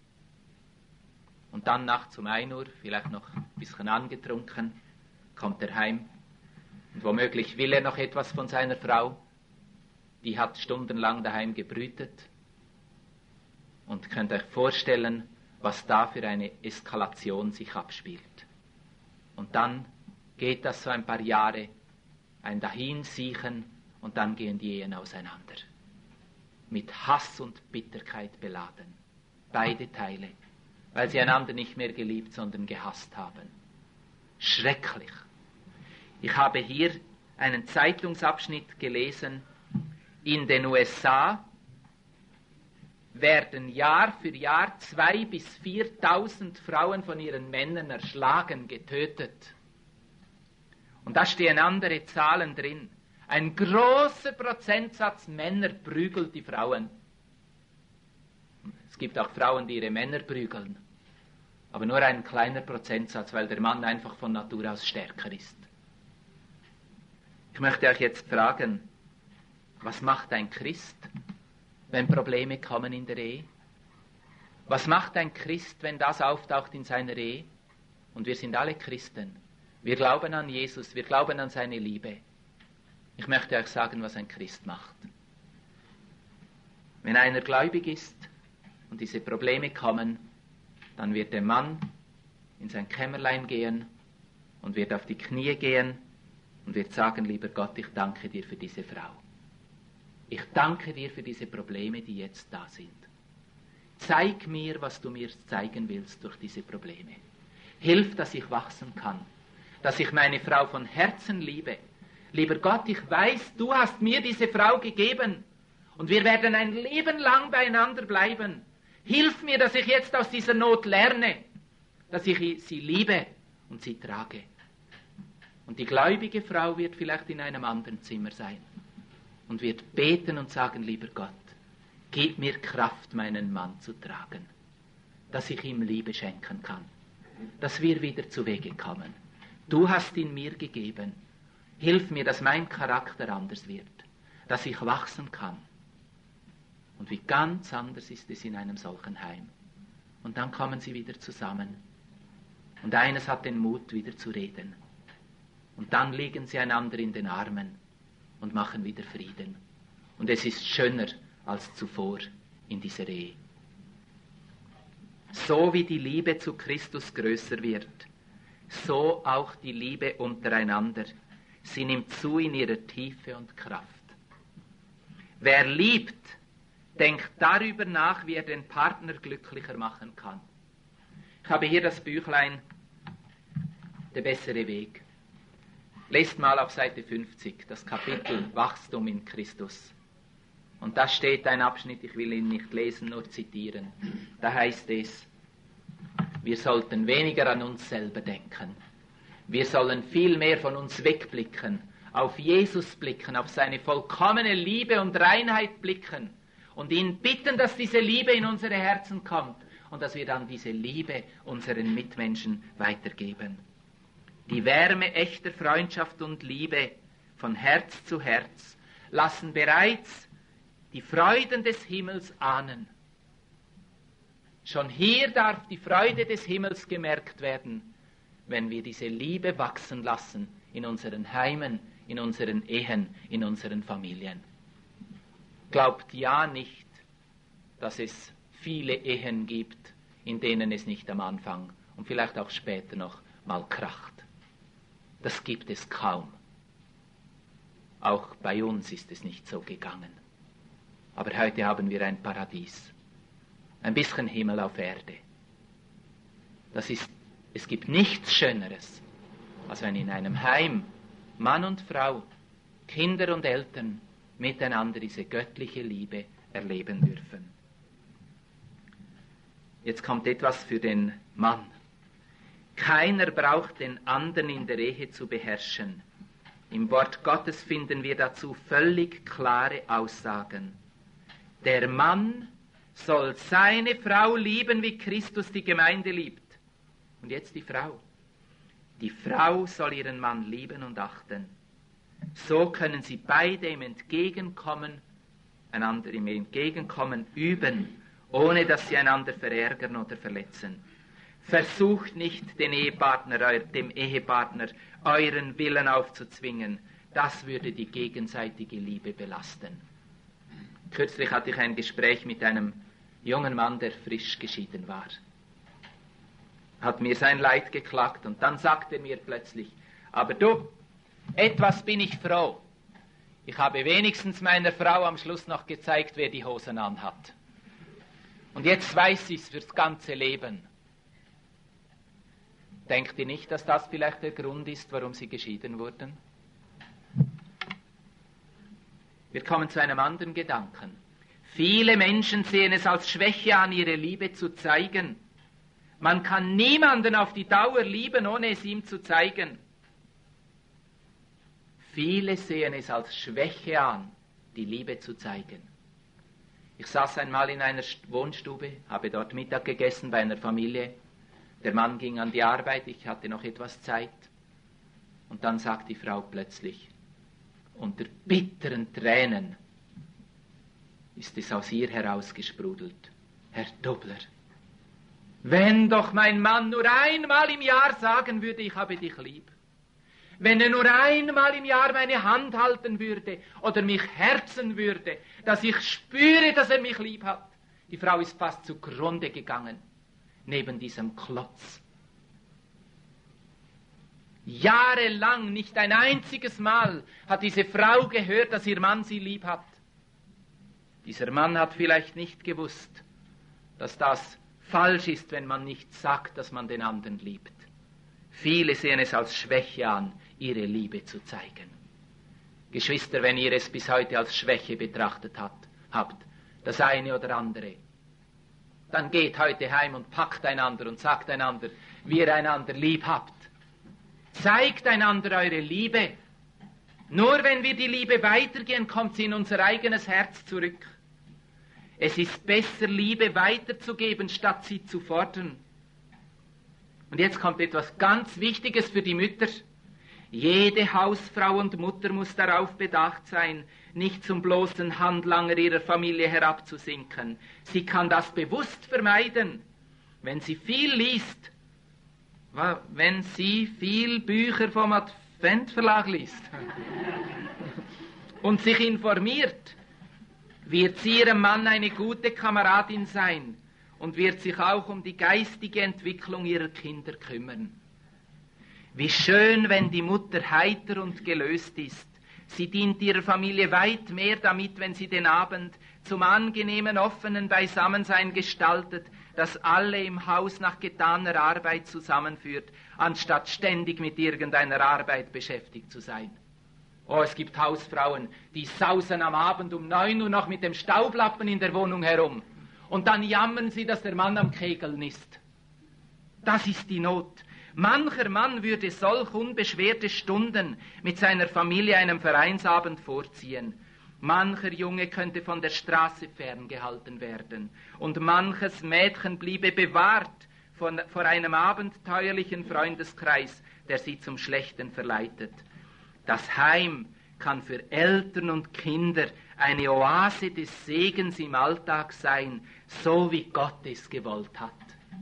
Und dann nachts um 1 Uhr, vielleicht noch ein bisschen angetrunken, kommt er heim. Und womöglich will er noch etwas von seiner Frau. Die hat stundenlang daheim gebrütet. Und könnt euch vorstellen, was da für eine Eskalation sich abspielt. Und dann geht das so ein paar Jahre, ein Dahinsiechen, und dann gehen die Ehen auseinander. Mit Hass und Bitterkeit beladen. Beide Teile. Weil sie einander nicht mehr geliebt, sondern gehasst haben. Schrecklich. Ich habe hier einen Zeitungsabschnitt gelesen. In den USA werden Jahr für Jahr 2.000 bis 4.000 Frauen von ihren Männern erschlagen, getötet. Und da stehen andere Zahlen drin. Ein großer Prozentsatz Männer prügelt die Frauen. Es gibt auch Frauen, die ihre Männer prügeln. Aber nur ein kleiner Prozentsatz, weil der Mann einfach von Natur aus stärker ist. Ich möchte euch jetzt fragen, was macht ein Christ, wenn Probleme kommen in der Ehe? Was macht ein Christ, wenn das auftaucht in seiner Ehe? Und wir sind alle Christen. Wir glauben an Jesus, wir glauben an seine Liebe. Ich möchte euch sagen, was ein Christ macht. Wenn einer gläubig ist und diese Probleme kommen, dann wird der Mann in sein Kämmerlein gehen und wird auf die Knie gehen und wird sagen, lieber Gott, ich danke dir für diese Frau. Ich danke dir für diese Probleme, die jetzt da sind. Zeig mir, was du mir zeigen willst durch diese Probleme. Hilf, dass ich wachsen kann, dass ich meine Frau von Herzen liebe. Lieber Gott, ich weiß, du hast mir diese Frau gegeben und wir werden ein Leben lang beieinander bleiben. Hilf mir, dass ich jetzt aus dieser Not lerne, dass ich sie liebe und sie trage. Und die gläubige Frau wird vielleicht in einem anderen Zimmer sein und wird beten und sagen, lieber Gott, gib mir Kraft, meinen Mann zu tragen, dass ich ihm Liebe schenken kann, dass wir wieder zu Wege kommen. Du hast ihn mir gegeben. Hilf mir, dass mein Charakter anders wird, dass ich wachsen kann. Und wie ganz anders ist es in einem solchen Heim. Und dann kommen sie wieder zusammen. Und eines hat den Mut, wieder zu reden. Und dann liegen sie einander in den Armen und machen wieder Frieden. Und es ist schöner als zuvor in dieser Ehe. So wie die Liebe zu Christus größer wird, so auch die Liebe untereinander. Sie nimmt zu in ihrer Tiefe und Kraft. Wer liebt, denkt darüber nach, wie er den Partner glücklicher machen kann. Ich habe hier das Büchlein Der bessere Weg. Lest mal auf Seite 50 das Kapitel Wachstum in Christus. Und da steht ein Abschnitt, ich will ihn nicht lesen, nur zitieren. Da heißt es, wir sollten weniger an uns selber denken. Wir sollen viel mehr von uns wegblicken, auf Jesus blicken, auf seine vollkommene Liebe und Reinheit blicken und ihn bitten, dass diese Liebe in unsere Herzen kommt und dass wir dann diese Liebe unseren Mitmenschen weitergeben. Die Wärme echter Freundschaft und Liebe von Herz zu Herz lassen bereits die Freuden des Himmels ahnen. Schon hier darf die Freude des Himmels gemerkt werden, wenn wir diese Liebe wachsen lassen in unseren Heimen, in unseren Ehen, in unseren Familien. Glaubt ja nicht, dass es viele Ehen gibt, in denen es nicht am Anfang und vielleicht auch später noch mal kracht. Das gibt es kaum. Auch bei uns ist es nicht so gegangen. Aber heute haben wir ein Paradies. Ein bisschen Himmel auf Erde. Es gibt nichts Schöneres, als wenn in einem Heim Mann und Frau, Kinder und Eltern miteinander diese göttliche Liebe erleben dürfen. Jetzt kommt etwas für den Mann. Keiner braucht den anderen in der Ehe zu beherrschen. Im Wort Gottes finden wir dazu völlig klare Aussagen. Der Mann soll seine Frau lieben, wie Christus die Gemeinde liebt. Und jetzt die Frau. Die Frau soll ihren Mann lieben und achten. So können sie beide einander im Entgegenkommen üben, ohne dass sie einander verärgern oder verletzen. Versucht nicht, dem Ehepartner euren Willen aufzuzwingen. Das würde die gegenseitige Liebe belasten. Kürzlich hatte ich ein Gespräch mit einem jungen Mann, der frisch geschieden war. Hat mir sein Leid geklagt und dann sagte er mir plötzlich, aber du, etwas bin ich froh. Ich habe wenigstens meiner Frau am Schluss noch gezeigt, wer die Hosen anhat. Und jetzt weiß sie es fürs ganze Leben. Denkt ihr nicht, dass das vielleicht der Grund ist, warum sie geschieden wurden? Wir kommen zu einem anderen Gedanken. Viele Menschen sehen es als Schwäche an, ihre Liebe zu zeigen. Man kann niemanden auf die Dauer lieben, ohne es ihm zu zeigen. Viele sehen es als Schwäche an, die Liebe zu zeigen. Ich saß einmal in einer Wohnstube, habe dort Mittag gegessen bei einer Familie. Der Mann ging an die Arbeit, ich hatte noch etwas Zeit. Und dann sagt die Frau plötzlich, unter bitteren Tränen ist es aus ihr herausgesprudelt. Herr Dobler, wenn doch mein Mann nur einmal im Jahr sagen würde, ich habe dich lieb. Wenn er nur einmal im Jahr meine Hand halten würde oder mich herzen würde, dass ich spüre, dass er mich lieb hat. Die Frau ist fast zugrunde gegangen, neben diesem Klotz. Jahrelang, nicht ein einziges Mal, hat diese Frau gehört, dass ihr Mann sie lieb hat. Dieser Mann hat vielleicht nicht gewusst, dass das falsch ist, wenn man nicht sagt, dass man den anderen liebt. Viele sehen es als Schwäche an, ihre Liebe zu zeigen. Geschwister, wenn ihr es bis heute als Schwäche betrachtet habt, das eine oder andere, dann geht heute heim und packt einander und sagt einander, wie ihr einander lieb habt. Zeigt einander eure Liebe. Nur wenn wir die Liebe weitergehen, kommt sie in unser eigenes Herz zurück. Es ist besser, Liebe weiterzugeben, statt sie zu fordern. Und jetzt kommt etwas ganz Wichtiges für die Mütter. Jede Hausfrau und Mutter muss darauf bedacht sein, nicht zum bloßen Handlanger ihrer Familie herabzusinken. Sie kann das bewusst vermeiden, wenn sie viel liest, wenn sie viel Bücher vom Adventverlag liest und sich informiert, wird sie ihrem Mann eine gute Kameradin sein und wird sich auch um die geistige Entwicklung ihrer Kinder kümmern. Wie schön, wenn die Mutter heiter und gelöst ist. Sie dient ihrer Familie weit mehr damit, wenn sie den Abend zum angenehmen, offenen Beisammensein gestaltet, das alle im Haus nach getaner Arbeit zusammenführt, anstatt ständig mit irgendeiner Arbeit beschäftigt zu sein. Oh, es gibt Hausfrauen, die sausen am Abend um 9 Uhr noch mit dem Staublappen in der Wohnung herum. Und dann jammern sie, dass der Mann am Kegeln ist. Das ist die Not. Mancher Mann würde solch unbeschwerte Stunden mit seiner Familie einem Vereinsabend vorziehen. Mancher Junge könnte von der Straße ferngehalten werden. Und manches Mädchen bliebe bewahrt vor einem abenteuerlichen Freundeskreis, der sie zum Schlechten verleitet. Das Heim kann für Eltern und Kinder eine Oase des Segens im Alltag sein, so wie Gott es gewollt hat.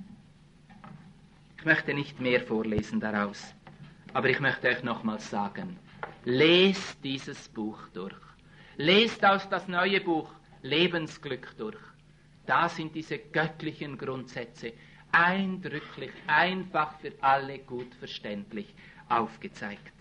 Ich möchte nicht mehr vorlesen daraus, aber ich möchte euch nochmals sagen, lest dieses Buch durch. Lest aus das neue Buch Lebensglück durch. Da sind diese göttlichen Grundsätze eindrücklich, einfach für alle gut verständlich aufgezeigt.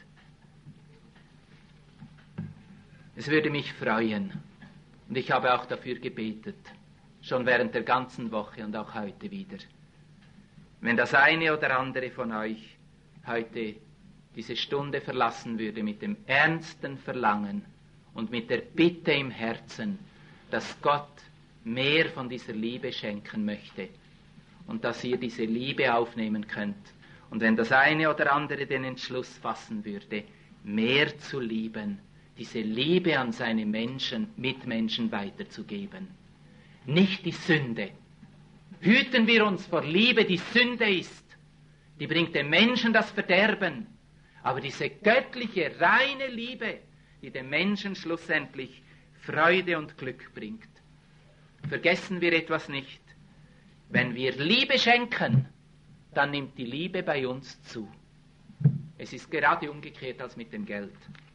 Es würde mich freuen, und ich habe auch dafür gebetet, schon während der ganzen Woche und auch heute wieder, wenn das eine oder andere von euch heute diese Stunde verlassen würde mit dem ernsten Verlangen und mit der Bitte im Herzen, dass Gott mehr von dieser Liebe schenken möchte und dass ihr diese Liebe aufnehmen könnt. Und wenn das eine oder andere den Entschluss fassen würde, mehr zu lieben, diese Liebe an seine Mitmenschen weiterzugeben. Nicht die Sünde. Hüten wir uns vor Liebe, die Sünde ist. Die bringt dem Menschen das Verderben. Aber diese göttliche, reine Liebe, die dem Menschen schlussendlich Freude und Glück bringt. Vergessen wir etwas nicht. Wenn wir Liebe schenken, dann nimmt die Liebe bei uns zu. Es ist gerade umgekehrt als mit dem Geld.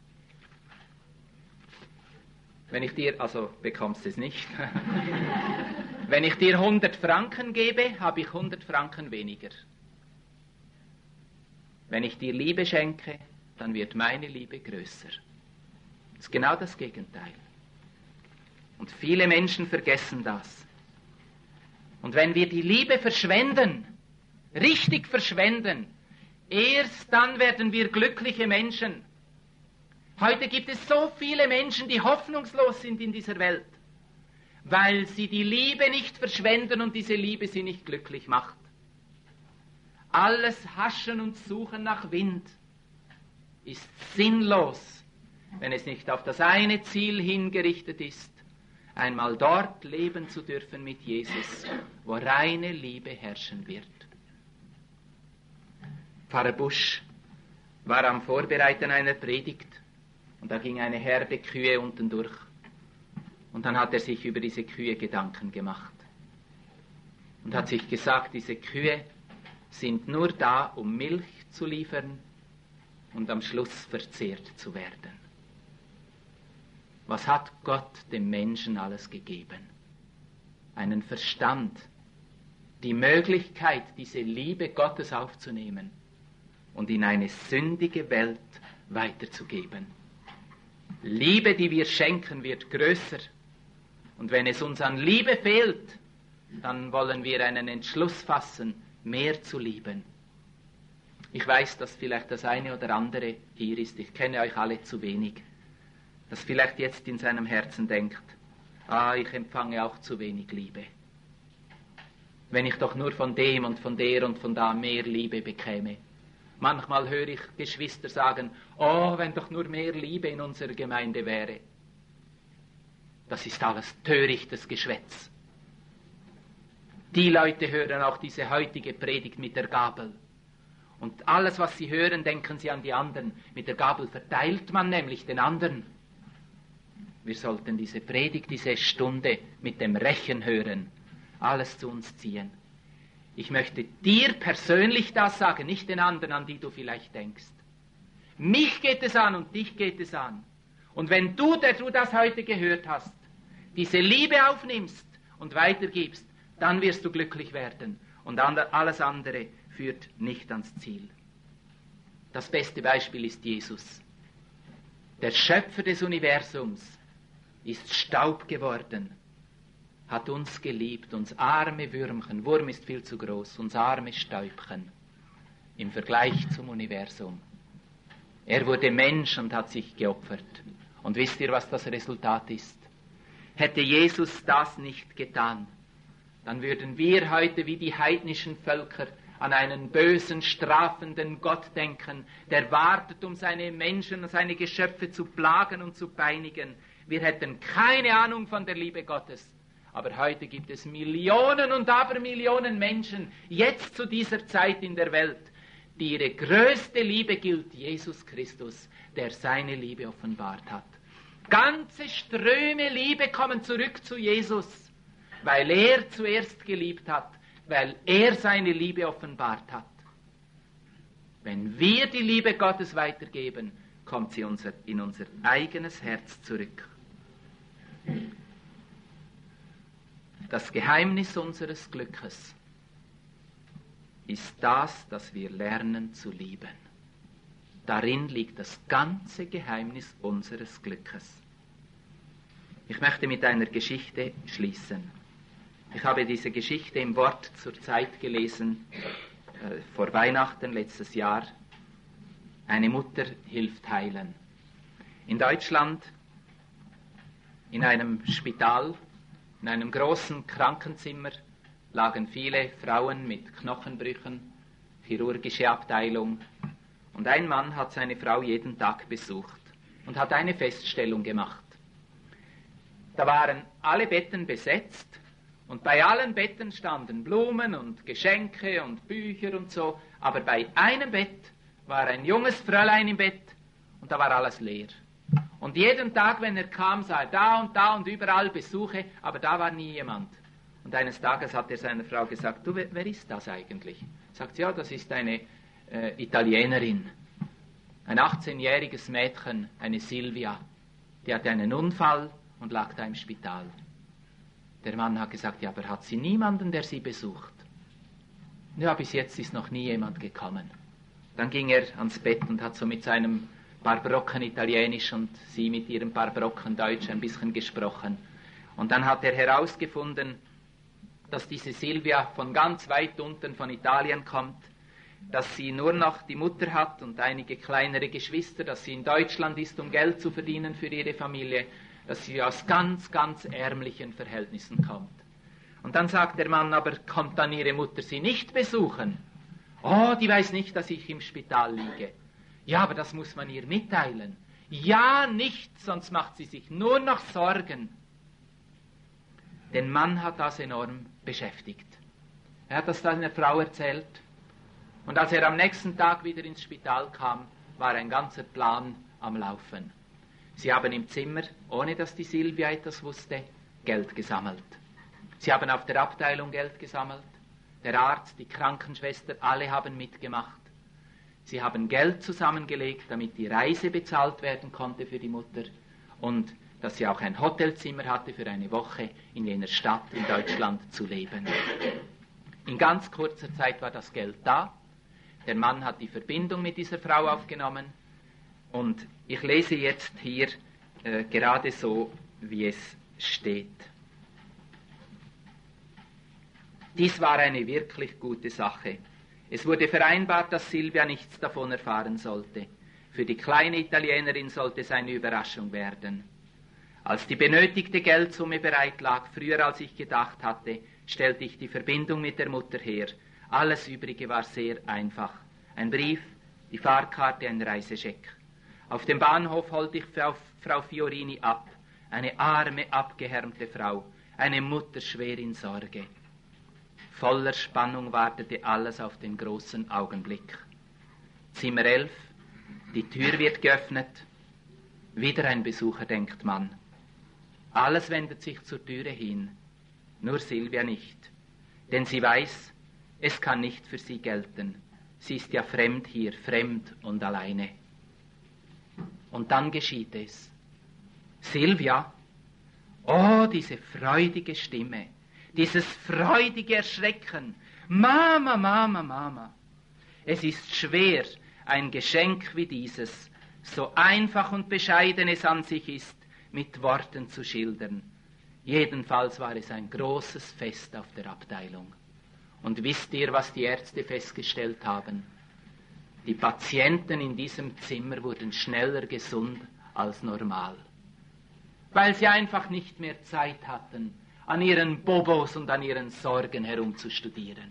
Wenn ich dir, also bekommst du es nicht, wenn ich dir 100 Franken gebe, habe ich 100 Franken weniger. Wenn ich dir Liebe schenke, dann wird meine Liebe größer. Das ist genau das Gegenteil. Und viele Menschen vergessen das. Und wenn wir die Liebe verschwenden, richtig verschwenden, erst dann werden wir glückliche Menschen. Heute gibt es so viele Menschen, die hoffnungslos sind in dieser Welt, weil sie die Liebe nicht verschwenden und diese Liebe sie nicht glücklich macht. Alles Haschen und Suchen nach Wind ist sinnlos, wenn es nicht auf das eine Ziel hingerichtet ist, einmal dort leben zu dürfen mit Jesus, wo reine Liebe herrschen wird. Pfarrer Busch war am Vorbereiten einer Predigt und da ging eine Herde Kühe unten durch. Und dann hat er sich über diese Kühe Gedanken gemacht und hat sich gesagt, diese Kühe sind nur da, um Milch zu liefern und am Schluss verzehrt zu werden. Was hat Gott dem Menschen alles gegeben? Einen Verstand, die Möglichkeit, diese Liebe Gottes aufzunehmen und in eine sündige Welt weiterzugeben. Liebe, die wir schenken, wird größer. Und wenn es uns an Liebe fehlt, dann wollen wir einen Entschluss fassen, mehr zu lieben. Ich weiß, dass vielleicht das eine oder andere hier ist, ich kenne euch alle zu wenig, das vielleicht jetzt in seinem Herzen denkt, ich empfange auch zu wenig Liebe. Wenn ich doch nur von dem und von der und von da mehr Liebe bekäme. Manchmal höre ich Geschwister sagen, wenn doch nur mehr Liebe in unserer Gemeinde wäre. Das ist alles törichtes Geschwätz. Die Leute hören auch diese heutige Predigt mit der Gabel. Und alles, was sie hören, denken sie an die anderen. Mit der Gabel verteilt man nämlich den anderen. Wir sollten diese Predigt, diese Stunde mit dem Rechen hören, alles zu uns ziehen. Ich möchte dir persönlich das sagen, nicht den anderen, an die du vielleicht denkst. Mich geht es an und dich geht es an. Und wenn du, der du das heute gehört hast, diese Liebe aufnimmst und weitergibst, dann wirst du glücklich werden. Und alles andere führt nicht ans Ziel. Das beste Beispiel ist Jesus. Der Schöpfer des Universums ist Staub geworden, hat uns geliebt, uns arme Würmchen, Wurm ist viel zu groß, uns arme Stäubchen im Vergleich zum Universum. Er wurde Mensch und hat sich geopfert. Und wisst ihr, was das Resultat ist? Hätte Jesus das nicht getan, dann würden wir heute wie die heidnischen Völker an einen bösen, strafenden Gott denken, der wartet, um seine Menschen, seine Geschöpfe zu plagen und zu peinigen. Wir hätten keine Ahnung von der Liebe Gottes. Aber heute gibt es Millionen und Abermillionen Menschen, jetzt zu dieser Zeit in der Welt, die ihre größte Liebe gilt, Jesus Christus, der seine Liebe offenbart hat. Ganze Ströme Liebe kommen zurück zu Jesus, weil er zuerst geliebt hat, weil er seine Liebe offenbart hat. Wenn wir die Liebe Gottes weitergeben, kommt sie in unser eigenes Herz zurück. Das Geheimnis unseres Glückes ist das, dass wir lernen zu lieben. Darin liegt das ganze Geheimnis unseres Glückes. Ich möchte mit einer Geschichte schließen. Ich habe diese Geschichte im Wort zur Zeit gelesen, vor Weihnachten letztes Jahr. Eine Mutter hilft heilen. In Deutschland, in einem Spital, in einem großen Krankenzimmer, lagen viele Frauen mit Knochenbrüchen, chirurgische Abteilung. Und ein Mann hat seine Frau jeden Tag besucht und hat eine Feststellung gemacht. Da waren alle Betten besetzt und bei allen Betten standen Blumen und Geschenke und Bücher und so, aber bei einem Bett war ein junges Fräulein im Bett und da war alles leer. Und jeden Tag, wenn er kam, sah er da und überall Besuche, aber da war nie jemand. Und eines Tages hat er seiner Frau gesagt, du, wer ist das eigentlich? Sagt sie, ja, das ist eine Italienerin, ein 18-jähriges Mädchen, eine Silvia, die hatte einen Unfall und lag da im Spital. Der Mann hat gesagt, ja, aber hat sie niemanden, der sie besucht? Ja, bis jetzt ist noch nie jemand gekommen. Dann ging er ans Bett und hat so mit seinem paar Brocken Italienisch und sie mit ihrem paar Brocken Deutsch ein bisschen gesprochen. Und dann hat er herausgefunden, dass diese Silvia von ganz weit unten von Italien kommt, dass sie nur noch die Mutter hat und einige kleinere Geschwister, dass sie in Deutschland ist, um Geld zu verdienen für ihre Familie, dass sie aus ganz, ganz ärmlichen Verhältnissen kommt. Und dann sagt der Mann, aber kommt dann ihre Mutter sie nicht besuchen? Oh, die weiß nicht, dass ich im Spital liege. Ja, aber das muss man ihr mitteilen. Ja, nicht, sonst macht sie sich nur noch Sorgen. Den Mann hat das enorm beschäftigt. Er hat das seiner Frau erzählt. Und als er am nächsten Tag wieder ins Spital kam, war ein ganzer Plan am Laufen. Sie haben im Zimmer, ohne dass die Silvia etwas wusste, Geld gesammelt. Sie haben auf der Abteilung Geld gesammelt. Der Arzt, die Krankenschwester, alle haben mitgemacht. Sie haben Geld zusammengelegt, damit die Reise bezahlt werden konnte für die Mutter und dass sie auch ein Hotelzimmer hatte für eine Woche in jener Stadt in Deutschland zu leben. In ganz kurzer Zeit war das Geld da. Der Mann hat die Verbindung mit dieser Frau aufgenommen und ich lese jetzt hier gerade so, wie es steht. Dies war eine wirklich gute Sache. Es wurde vereinbart, dass Silvia nichts davon erfahren sollte. Für die kleine Italienerin sollte es eine Überraschung werden. Als die benötigte Geldsumme bereit lag, früher als ich gedacht hatte, stellte ich die Verbindung mit der Mutter her. Alles Übrige war sehr einfach. Ein Brief, die Fahrkarte, ein Reisescheck. Auf dem Bahnhof holte ich Frau Fiorini ab. Eine arme, abgehärmte Frau, eine Mutter schwer in Sorge. Voller Spannung wartete alles auf den großen Augenblick. Zimmer 11, die Tür wird geöffnet. Wieder ein Besucher, denkt man. Alles wendet sich zur Türe hin, nur Silvia nicht. Denn sie weiß, es kann nicht für sie gelten. Sie ist ja fremd hier, fremd und alleine. Und dann geschieht es. Silvia, oh, diese freudige Stimme, dieses freudige Erschrecken. Mama, Mama, Mama. Es ist schwer, ein Geschenk wie dieses, so einfach und bescheiden es an sich ist, mit Worten zu schildern. Jedenfalls war es ein großes Fest auf der Abteilung. Und wisst ihr, was die Ärzte festgestellt haben? Die Patienten in diesem Zimmer wurden schneller gesund als normal, weil sie einfach nicht mehr Zeit hatten, an ihren Bobos und an ihren Sorgen herumzustudieren.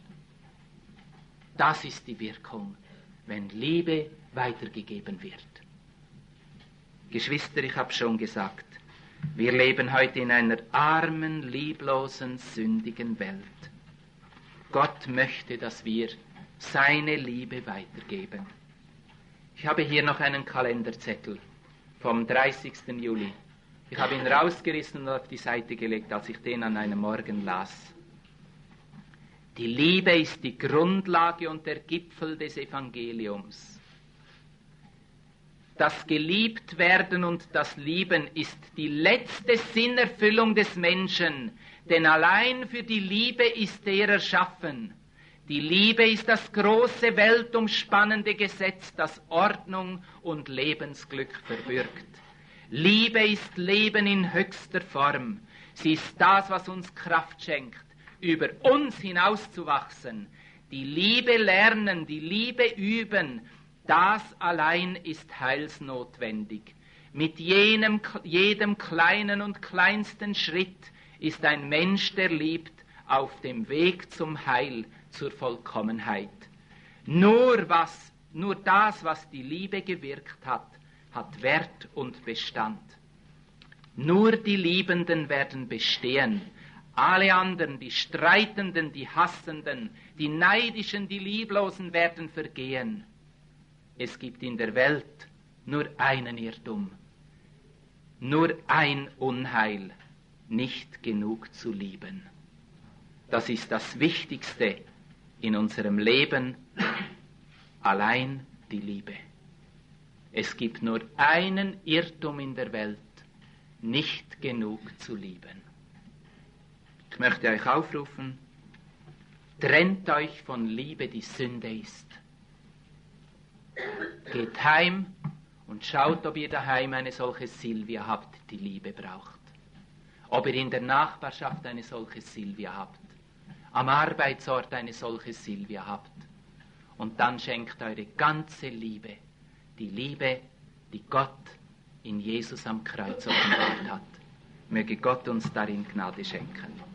Das ist die Wirkung, wenn Liebe weitergegeben wird. Geschwister, ich habe schon gesagt, wir leben heute in einer armen, lieblosen, sündigen Welt. Gott möchte, dass wir seine Liebe weitergeben. Ich habe hier noch einen Kalenderzettel vom 30. Juli. Ich habe ihn rausgerissen und auf die Seite gelegt, als ich den an einem Morgen las. Die Liebe ist die Grundlage und der Gipfel des Evangeliums. Das Geliebtwerden und das Lieben ist die letzte Sinnerfüllung des Menschen, denn allein für die Liebe ist er erschaffen. Die Liebe ist das große, weltumspannende Gesetz, das Ordnung und Lebensglück verbirgt. Liebe ist Leben in höchster Form. Sie ist das, was uns Kraft schenkt, über uns hinauszuwachsen. Die Liebe lernen, die Liebe üben, das allein ist heilsnotwendig. Mit jedem kleinen und kleinsten Schritt ist ein Mensch, der liebt, auf dem Weg zum Heil, zur Vollkommenheit. Nur das, was die Liebe gewirkt hat, hat Wert und Bestand. Nur die Liebenden werden bestehen. Alle anderen, die Streitenden, die Hassenden, die Neidischen, die Lieblosen werden vergehen. Es gibt in der Welt nur einen Irrtum, nur ein Unheil, nicht genug zu lieben. Das ist das Wichtigste in unserem Leben, allein die Liebe. Es gibt nur einen Irrtum in der Welt, nicht genug zu lieben. Ich möchte euch aufrufen, trennt euch von Liebe, die Sünde ist. Geht heim und schaut, ob ihr daheim eine solche Silvia habt, die Liebe braucht. Ob ihr in der Nachbarschaft eine solche Silvia habt. Am Arbeitsort eine solche Silvia habt. Und dann schenkt eure ganze Liebe, die Liebe, die Gott in Jesus am Kreuz offenbart hat. Möge Gott uns darin Gnade schenken.